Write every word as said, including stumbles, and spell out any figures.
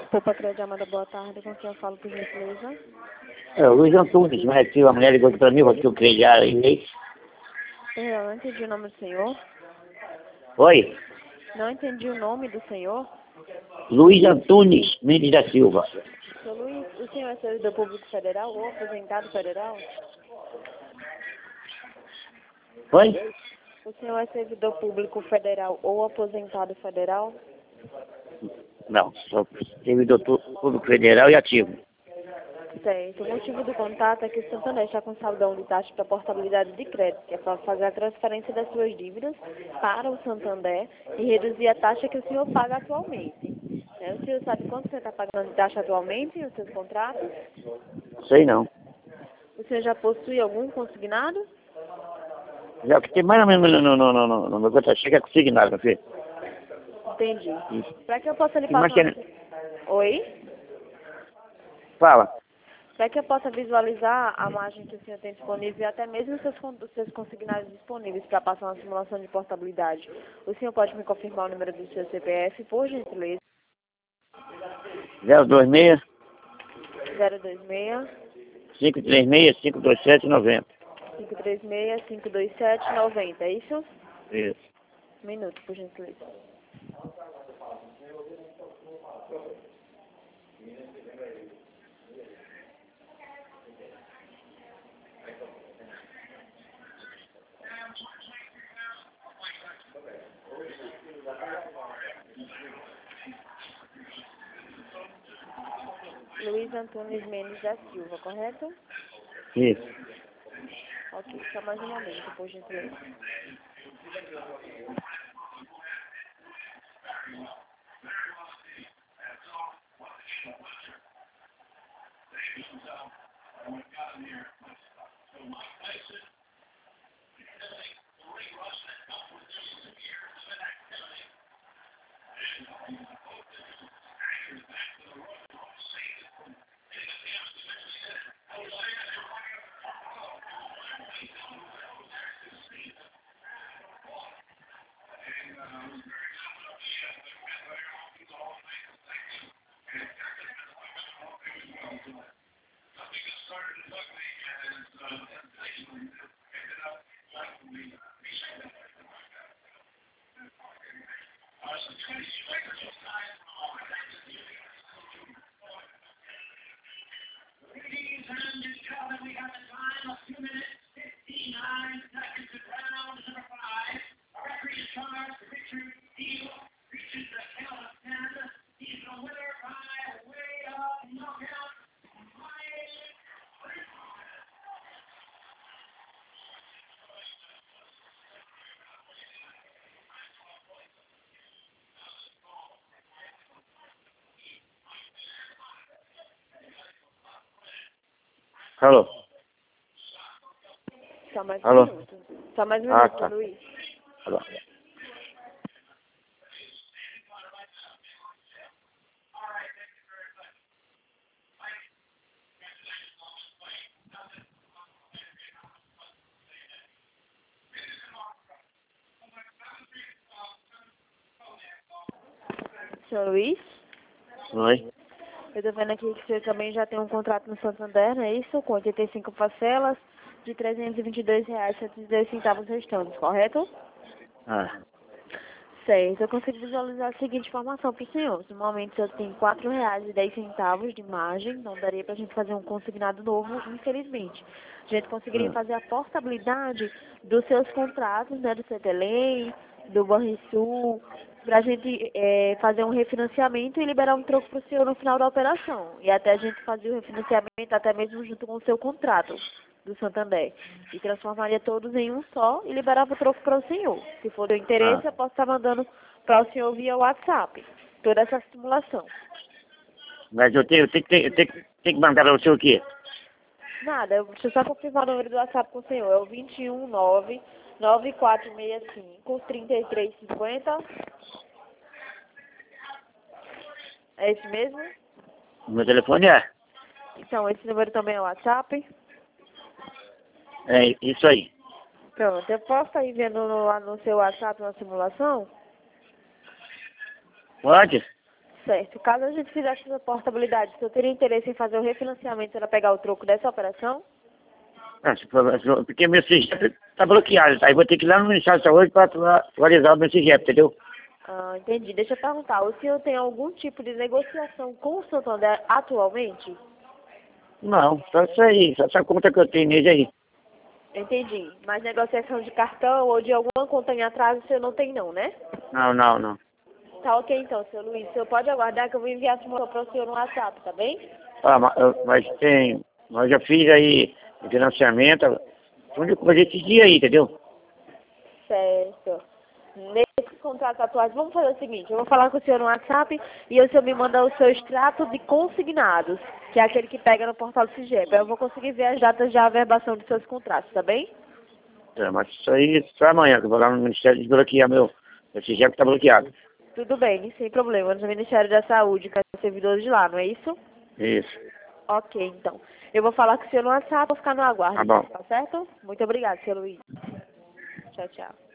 Poupa Crédito Amada, boa tarde. Com quem eu falo, por gentileza? É, o Luiz Antunes, mas se a mulher ligou aqui pra mim, porque eu criei já e Perdão, não entendi o nome do senhor. Oi? Não entendi o nome do senhor. Luiz Antunes Mendes da Silva. Seu Luiz, o senhor é servidor público federal ou aposentado federal? Oi? O senhor é servidor público federal ou aposentado federal? Não, sou servidor público federal e ativo. Certo. O motivo do contato é que o Santander está com saldão de taxa para portabilidade de crédito, que é para fazer a transferência das suas dívidas para o Santander e reduzir a taxa que o senhor paga atualmente. Né? O senhor sabe quanto você está pagando de taxa atualmente nos seus contratos? Sei não. O senhor já possui algum consignado? Já que tem mais ou menos no, no, no, no, no, no meu contato, chega consignado, meu filho. Entendi. Isso. Para que eu possa lhe E mais passar... que... Oi? Fala. Para que eu possa visualizar a margem que o senhor tem disponível e até mesmo os seus, con- os seus consignados disponíveis para passar uma simulação de portabilidade, o senhor pode me confirmar o número do seu C P F, por gentileza? zero dois seis, zero dois seis, cinco três seis, cinco dois sete, noventa. cinco três seis, cinco dois sete, noventa, é isso? Isso. Um minuto, por gentileza. Luiz Antunes Mendes da Silva, correto? Isso. Ok, só mais um momento, por gentileza. Alô? Só mais um Alô? minuto. Só mais um Ah, minuto, tá. Luiz. Alô? Senhor Luiz? Oi? Eu tô vendo aqui que você também já tem um contrato no Santander, não é isso? Com oitenta e cinco parcelas de trezentos e vinte e dois reais e setenta e dois centavos restantes, correto? Ah. Certo. Eu consigo visualizar a seguinte informação para o senhor. No momento, o senhor tem quatro reais e dez centavos de margem. Não daria para a gente fazer um consignado novo, infelizmente. A gente conseguiria Ah. fazer a portabilidade dos seus contratos, né? Do CETELEM, do Banrisul, para a gente é, fazer um refinanciamento e liberar um troco para o senhor no final da operação. E até a gente fazer o refinanciamento até mesmo junto com o seu contrato do Santander. E transformaria todos em um só e liberava o troco para o senhor. Se for do interesse, Ah. eu posso estar mandando para o senhor via WhatsApp toda essa simulação. Mas eu tenho, eu tenho, que- tenho, tenho, tenho que mandar para você o quê? Nada, eu- deixa eu só confirmar o número do WhatsApp com o senhor. É o dois um nove, nove quatro seis cinco, três três cinco zero. É esse mesmo? O meu telefone é? Então, esse número também é o WhatsApp. É isso aí. Pronto, eu posso estar enviando no, lá no seu WhatsApp uma simulação? Pode? certo. Caso a gente fizesse essa portabilidade, o senhor teria interesse em fazer o refinanciamento para pegar o troco dessa operação? Ah, se for- porque meu C G P tá bloqueado, aí vou ter que ir lá no Ministério da Saúde para atualizar o meu C G P, entendeu? Ah, entendi. Deixa eu perguntar, o senhor tem algum tipo de negociação com o Santander atualmente? Não, só isso aí, só essa conta que eu tenho nele aí. Entendi. Mas negociação de cartão ou de alguma conta em atraso o senhor não tem não, né? Não, não, não. Tá ok então, seu Luiz. O senhor pode aguardar que eu vou enviar essa informação para o senhor no WhatsApp, tá bem? Ah, mas, eu- mas tem, mas eu fiz aí financiamento, onde eu fazer esse dia aí, entendeu? Certo. Nesse contrato atual, vamos fazer o seguinte, eu vou falar com o senhor no WhatsApp e o senhor me manda o seu extrato de consignados, que é aquele que pega no portal do SIGEP. Eu vou conseguir ver as datas de averbação dos seus contratos, tá bem? É, mas isso aí só amanhã, que eu vou lá no Ministério desbloquear meu, meu C G P tá bloqueado. Tudo bem, sem problema. No Ministério da Saúde, que é o servidor de lá, não é isso? Isso. Ok, então. Eu vou falar com o senhor no WhatsApp, vou ficar no aguardo, Tá bom. tá certo? Muito obrigada, senhor Luiz. Tchau, tchau.